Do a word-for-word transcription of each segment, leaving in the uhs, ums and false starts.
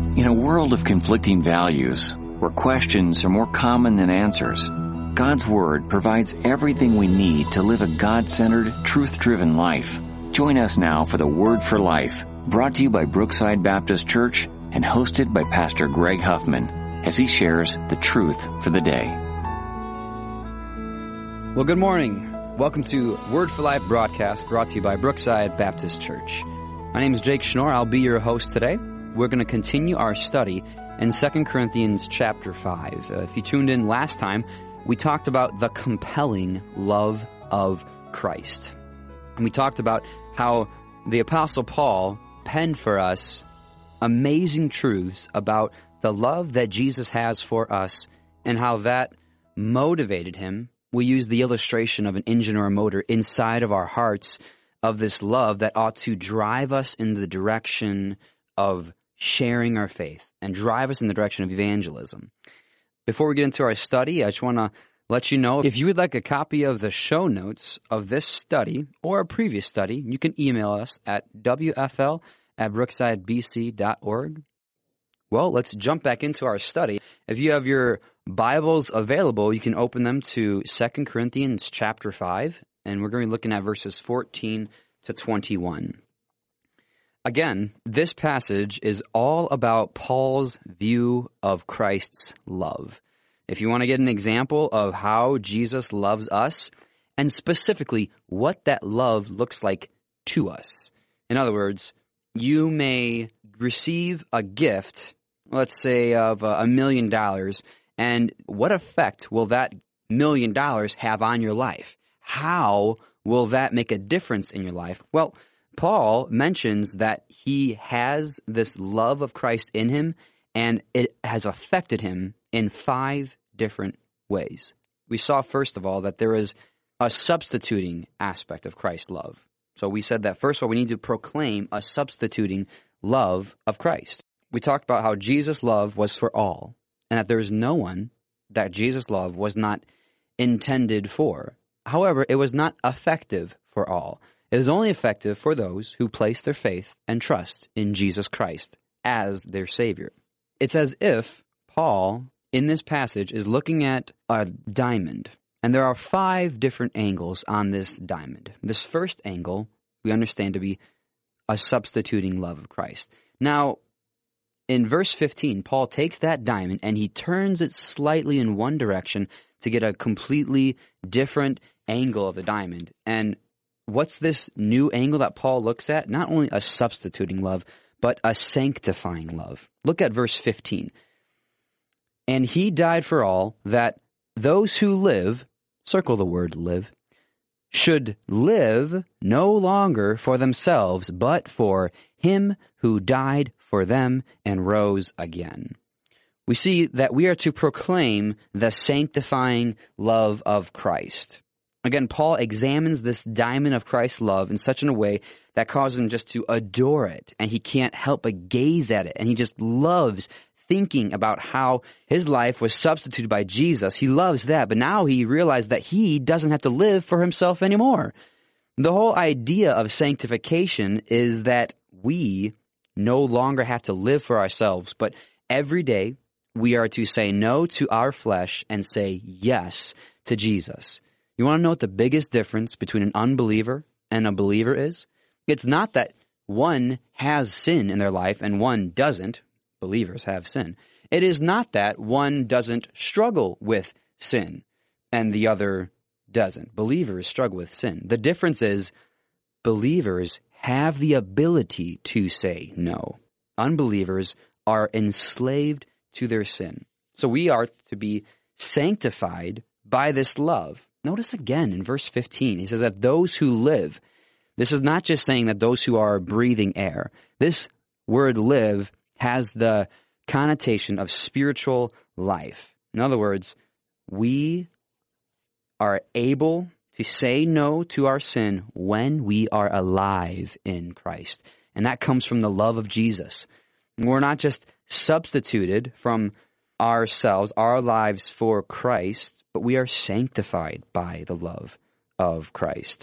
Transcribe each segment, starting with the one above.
In a world of conflicting values, where questions are more common than answers, God's Word provides everything we need to live a God-centered, truth-driven life. Join us now for the Word for Life, brought to you by Brookside Baptist Church and hosted by Pastor Greg Huffman, as he shares the truth for the day. Well, good morning. Welcome to Word for Life broadcast, brought to you by Brookside Baptist Church. My name is Jake Schnorr. I'll be your host today. We're going to continue our study in Second Corinthians chapter five. Uh, if you tuned in last time, we talked about the compelling love of Christ. And we talked about how the Apostle Paul penned for us amazing truths about the love that Jesus has for us and how that motivated him. We use the illustration of an engine or a motor inside of our hearts of this love that ought to drive us in the direction of sharing our faith and drive us in the direction of evangelism. Before we get into our study, I just want to let you know, if you would like a copy of the show notes of this study or a previous study, you can email us at w f l at brookside b c dot org. Well, let's jump back into our study. If you have your Bibles available, you can open them to Second Corinthians chapter five, and we're going to be looking at verses fourteen to twenty-one. Again, this passage is all about Paul's view of Christ's love. If you want to get an example of how Jesus loves us, and specifically what that love looks like to us. In other words, you may receive a gift, let's say of a million dollars, and what effect will that million dollars have on your life? How will that make a difference in your life? Well, Paul mentions that he has this love of Christ in him, and it has affected him in five different ways. We saw, first of all, that there is a substituting aspect of Christ's love. So we said that, first of all, we need to proclaim a substituting love of Christ. We talked about how Jesus' love was for all, and that there is no one that Jesus' love was not intended for. However, it was not effective for all. It is only effective for those who place their faith and trust in Jesus Christ as their Savior. It's as if Paul, in this passage, is looking at a diamond, and there are five different angles on this diamond. This first angle we understand to be a substituting love of Christ. Now, in verse fifteen, Paul takes that diamond and he turns it slightly in one direction to get a completely different angle of the diamond. And what's this new angle that Paul looks at? Not only a substituting love, but a sanctifying love. Look at verse fifteen. And he died for all, that those who live, circle the word live, should live no longer for themselves, but for him who died for them and rose again. We see that we are to proclaim the sanctifying love of Christ. Again, Paul examines this diamond of Christ's love in such a way that causes him just to adore it, and he can't help but gaze at it, and he just loves thinking about how his life was substituted by Jesus. He loves that, but now he realized that he doesn't have to live for himself anymore. The whole idea of sanctification is that we no longer have to live for ourselves, but every day we are to say no to our flesh and say yes to Jesus. You want to know what the biggest difference between an unbeliever and a believer is? It's not that one has sin in their life and one doesn't. Believers have sin. It is not that one doesn't struggle with sin and the other doesn't. Believers struggle with sin. The difference is believers have the ability to say no. Unbelievers are enslaved to their sin. So we are to be sanctified by this love. Notice again in verse fifteen, he says that those who live, this is not just saying that those who are breathing air. This word live has the connotation of spiritual life. In other words, we are able to say no to our sin when we are alive in Christ. And that comes from the love of Jesus. We're not just substituted from ourselves, our lives for Christ, but we are sanctified by the love of Christ.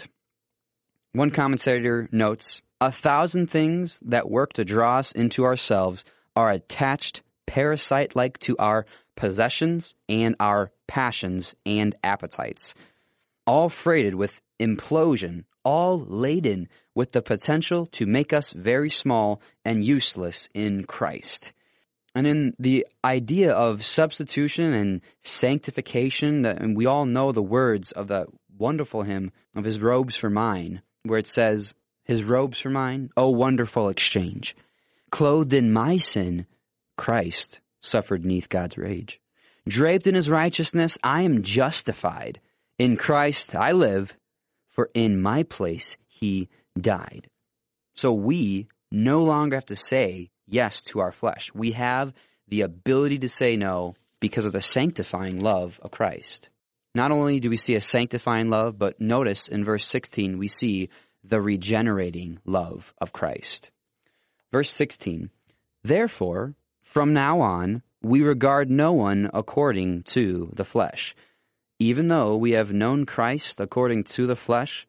One commentator notes, "A thousand things that work to draw us into ourselves are attached parasite-like to our possessions and our passions and appetites, all freighted with implosion, all laden with the potential to make us very small and useless in Christ. And in the idea of substitution and sanctification, and we all know the words of the wonderful hymn of His Robes for Mine, where it says, His robes for mine, oh wonderful exchange. Clothed in my sin, Christ suffered neath God's rage. Draped in His righteousness, I am justified. In Christ I live, for in my place He died. So we no longer have to say yes to our flesh. We have the ability to say no because of the sanctifying love of Christ. Not only do we see a sanctifying love, but notice in verse sixteen we see the regenerating love of Christ. Verse sixteen, therefore, from now on, we regard no one according to the flesh. Even though we have known Christ according to the flesh,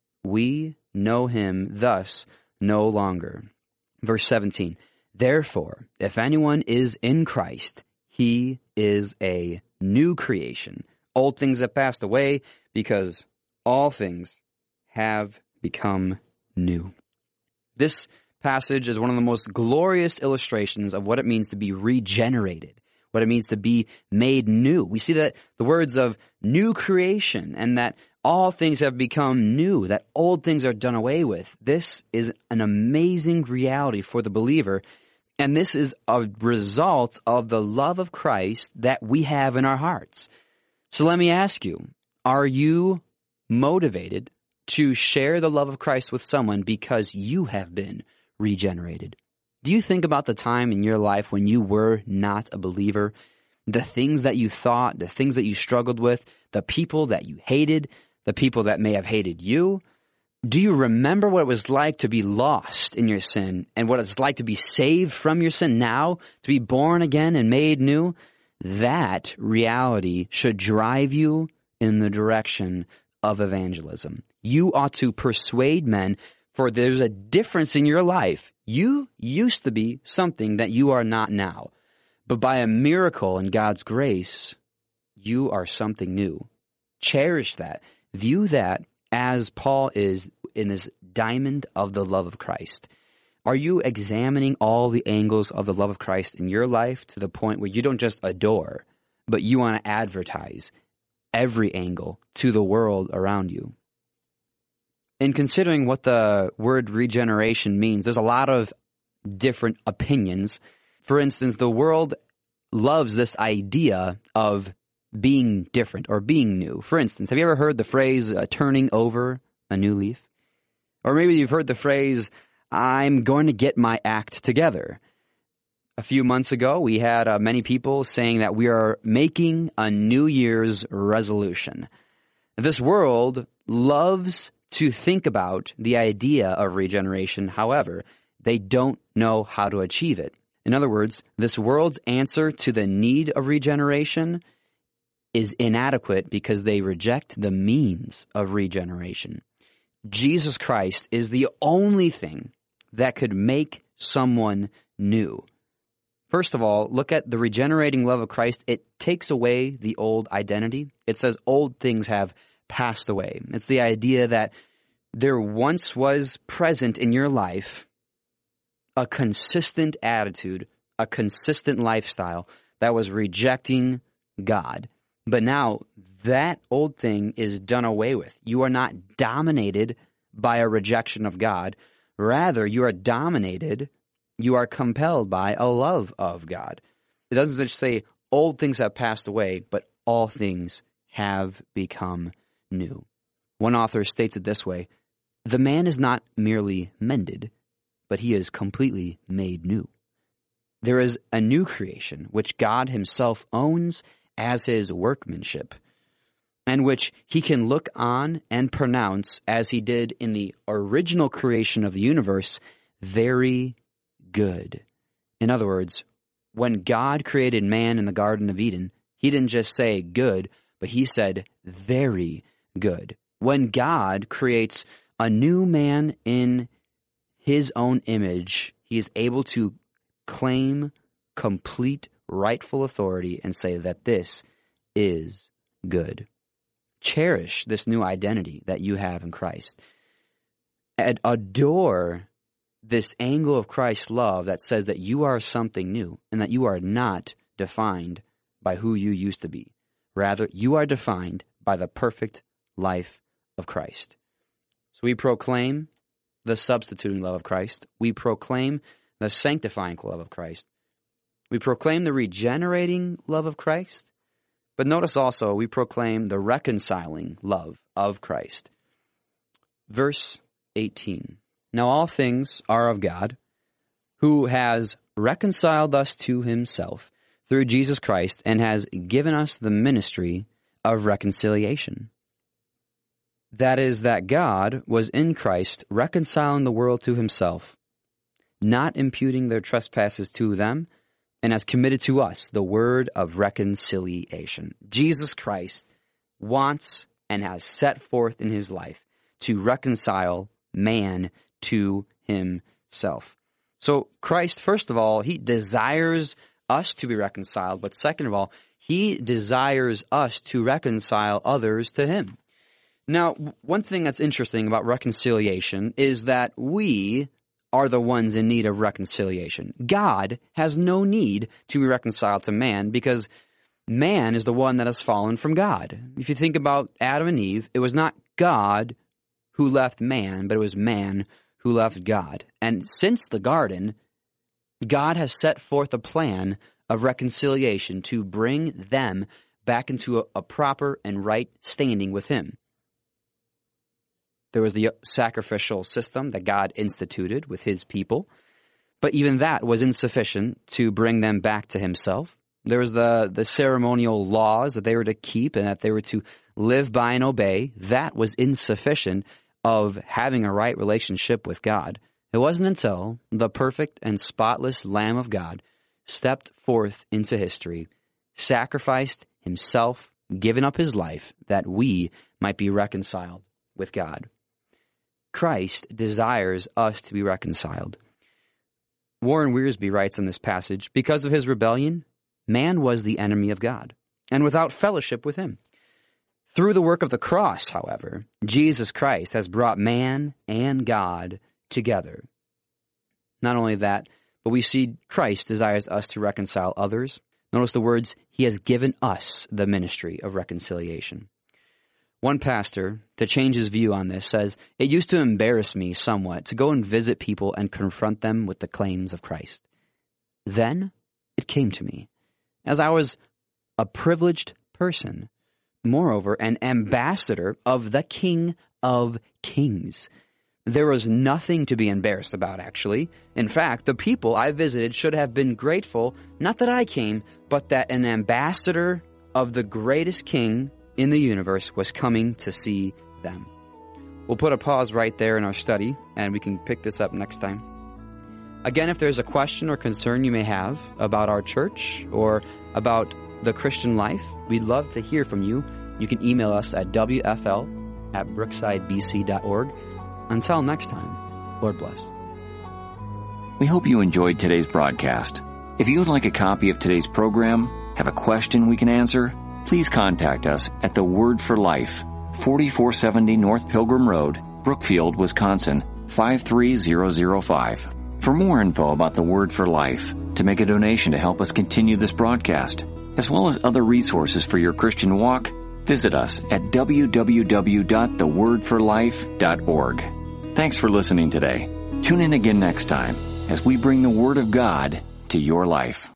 we know Him thus no longer. Verse seventeen, therefore, if anyone is in Christ, he is a new creation. Old things have passed away because all things have become new. This passage is one of the most glorious illustrations of what it means to be regenerated, what it means to be made new. We see that the words of new creation and that all things have become new, that old things are done away with. This is an amazing reality for the believer, and this is a result of the love of Christ that we have in our hearts. So let me ask you, are you motivated to share the love of Christ with someone because you have been regenerated? Do you think about the time in your life when you were not a believer, the things that you thought, the things that you struggled with, the people that you hated, the people that may have hated you? Do you remember what it was like to be lost in your sin and what it's like to be saved from your sin now, to be born again and made new? That reality should drive you in the direction of evangelism. You ought to persuade men, for there's a difference in your life. You used to be something that you are not now. But by a miracle in God's grace, you are something new. Cherish that. View that as Paul is in this diamond of the love of Christ. Are you examining all the angles of the love of Christ in your life to the point where you don't just adore, but you want to advertise every angle to the world around you? In considering what the word regeneration means, there's a lot of different opinions. For instance, the world loves this idea of being different or being new. For instance, have you ever heard the phrase uh, turning over a new leaf? Or maybe you've heard the phrase, I'm going to get my act together. A few months ago, we had uh, many people saying that we are making a New Year's resolution. This world loves to think about the idea of regeneration. However, they don't know how to achieve it. In other words, this world's answer to the need of regeneration is inadequate because they reject the means of regeneration. Jesus Christ is the only thing that could make someone new. First of all, look at the regenerating love of Christ. It takes away the old identity. It says old things have passed away. It's the idea that there once was present in your life a consistent attitude, a consistent lifestyle that was rejecting God. But now that old thing is done away with. You are not dominated by a rejection of God. Rather, you are dominated, you are compelled by a love of God. It doesn't just say old things have passed away, but all things have become new. One author states it this way: the man is not merely mended, but he is completely made new. There is a new creation, which God himself owns as his workmanship, and which he can look on and pronounce, as he did in the original creation of the universe, very good. In other words, when God created man in the Garden of Eden, he didn't just say good, but he said very good. When God creates a new man in his own image, he is able to claim complete, rightful authority and say that this is good. Cherish this new identity that you have in Christ. Ad- adore this angle of Christ's love that says that you are something new and that you are not defined by who you used to be. Rather, you are defined by the perfect life of Christ. So we proclaim the substituting love of Christ. We proclaim the sanctifying love of Christ. We proclaim the regenerating love of Christ. But notice also, we proclaim the reconciling love of Christ. Verse eighteen. Now all things are of God, who has reconciled us to himself through Jesus Christ and has given us the ministry of reconciliation. That is, that God was in Christ reconciling the world to himself, not imputing their trespasses to them, and has committed to us the word of reconciliation. Jesus Christ wants and has set forth in his life to reconcile man to himself. So Christ, first of all, he desires us to be reconciled, but second of all, he desires us to reconcile others to him. Now, one thing that's interesting about reconciliation is that we are the ones in need of reconciliation. God has no need to be reconciled to man because man is the one that has fallen from God. If you think about Adam and Eve, it was not God who left man, but it was man who left God. And since the garden, God has set forth a plan of reconciliation to bring them back into a, a proper and right standing with him. There was the sacrificial system that God instituted with his people, but even that was insufficient to bring them back to himself. There was the, the ceremonial laws that they were to keep and that they were to live by and obey. That was insufficient of having a right relationship with God. It wasn't until the perfect and spotless Lamb of God stepped forth into history, sacrificed himself, given up his life, that we might be reconciled with God. Christ desires us to be reconciled. Warren Wiersbe writes in this passage, because of his rebellion, man was the enemy of God, and without fellowship with him. Through the work of the cross, however, Jesus Christ has brought man and God together. Not only that, but we see Christ desires us to reconcile others. Notice the words, he has given us the ministry of reconciliation. One pastor, to change his view on this, says, it used to embarrass me somewhat to go and visit people and confront them with the claims of Christ. Then it came to me, as I was a privileged person, moreover, an ambassador of the King of Kings. There was nothing to be embarrassed about, actually. In fact, the people I visited should have been grateful, not that I came, but that an ambassador of the greatest king in the universe was coming to see them. We'll put a pause right there in our study, and we can pick this up next time. Again, if there's a question or concern you may have about our church or about the Christian life, we'd love to hear from you. You can email us at w f l at brookside b c dot org. Until next time, Lord bless. We hope you enjoyed today's broadcast. If you would like a copy of today's program, have a question we can answer, please contact us at The Word for Life, forty-four seventy North Pilgrim Road, Brookfield, Wisconsin, five three zero zero five. For more info about The Word for Life, to make a donation to help us continue this broadcast, as well as other resources for your Christian walk, visit us at w w w dot the word for life dot org. Thanks for listening today. Tune in again next time as we bring the Word of God to your life.